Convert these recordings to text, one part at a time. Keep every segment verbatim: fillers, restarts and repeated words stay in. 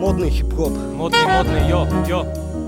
модный хип-хоп. Модный, модный, йо, йо.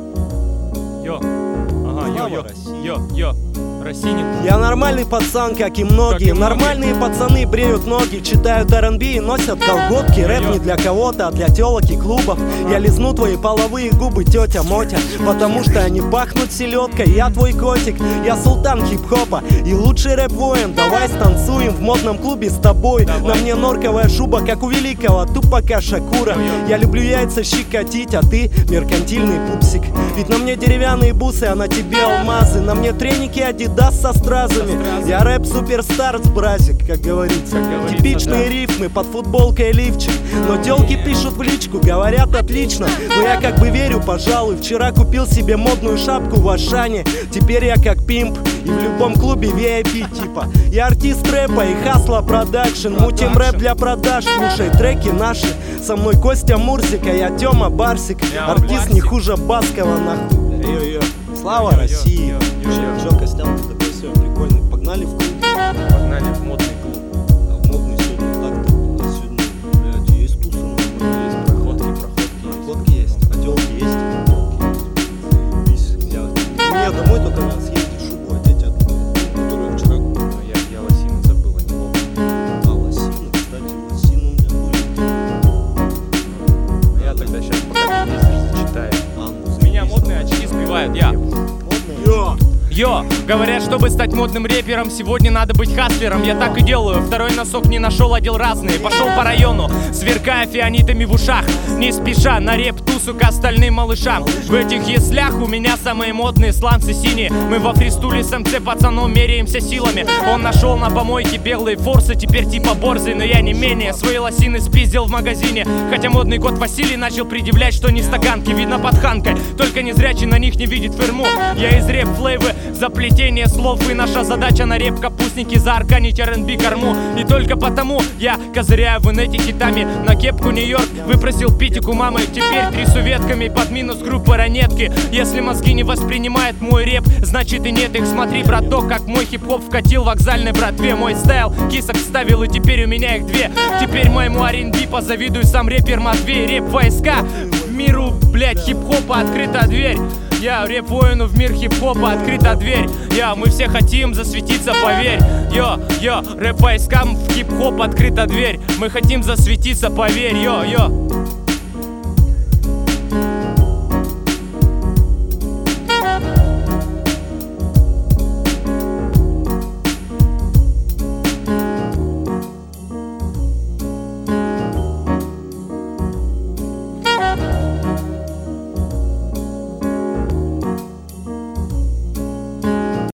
Йо. Ага, йо, йо. Йо, йо. Росиник. Я нормальный пацан, как и многие. Как и Нормальные многие. пацаны бреют ноги, читают эр энд би и носят колготки. Рэп Йо. не для кого-то, а для телок и клубов. Я лизну твои половые губы, тетя Мотя, потому что они пахнут селедкой. Я твой котик, я султан хип-хопа и лучший рэп-воин. Давай станцуем в модном клубе с тобой. Давай. На мне норковая шуба, как у великого Тупака Шакура. Йо-йо. Я люблю яйца щекотить, а ты меркантильный пупсик. Ведь на мне деревянные бусы, а на тебе алмазы. На мне треники Адидас со стразами. Я рэп-суперстар с бразик, как говорится. Как говорится, Типичные да. рифмы под футболкой лифчик. Но тёлки пишут в личку, говорят отлично. Но я как бы верю, пожалуй. Вчера купил себе модную шапку в Ашане. Теперь я как пимп и в любом клубе ви ай пи типа. Я артист рэпа и хасла продакшн. Мутим рэп для продаж, слушай треки наши. Со мной Костя Мурзика, я Тёма Барсик. Я Артист Барсик. не хуже Баскова, нахуй. Йо-йо. Слава Йо-йо, России. йо-йо. Чё, Костян, ты такой все прикольный. Погнали в клуб. Погнали в модный клуб. А в модный сегодня так-то. А сегодня, блядь, есть тусы, ну, Есть проходки, проходки. проходки есть. А тёлки есть? Есть. Я... Мне домой только надо съездить шубу одеть эту, которую я вчера купил. Но я, я лосины забыл, а не помню. А лосины, кстати, лосины у меня были. Но я тогда сейчас, пока ты ездишь, зачитаю. А, ну, С меня модные очки сбивают, я. модные. Йо! Йо! Говорят, чтобы стать модным рэпером, сегодня надо быть хаслером. Я так и делаю. Второй носок не нашел, одел разные. Пошел по району, сверкая фианитами в ушах. Не спеша на реп-тусу к остальным малышам. В этих яслях у меня самые модные сланцы синие. Мы во фристуле с эм цэ пацаном меряемся силами. Он нашел на помойке белые форсы, теперь типа борзый, но я не менее. Свои лосины спиздил в магазине. Хотя модный кот Василий начал предъявлять, что не стаканки, видно под ханкой. Только незрячий на них не видит ферму. Я из рэп-флейвы, заплетение слов. И наша задача на рэп-капустники заарканить эр энд би корму. И только потому я козыряю в инете хитами. На кепку Нью-Йорк выпросил питик у мамы. Теперь трясу ветками под минус группы ранетки. Если мозги не воспринимает мой рэп, значит и нет их. Смотри, браток, как мой хип-хоп вкатил вокзальной братве. Мой стайл кисок вставил, и теперь у меня их две. Теперь моему ар энд би позавидуй сам рэпер Матвей. Рэп-войска миру, блять, хип-хопа открыта дверь. Я рэп-воину в мир хип-хопа открыта дверь. Я, мы все хотим засветиться, поверь. Йо, йо, рэп-войскам в хип-хоп открыта дверь. Мы хотим засветиться, поверь, йо, йо.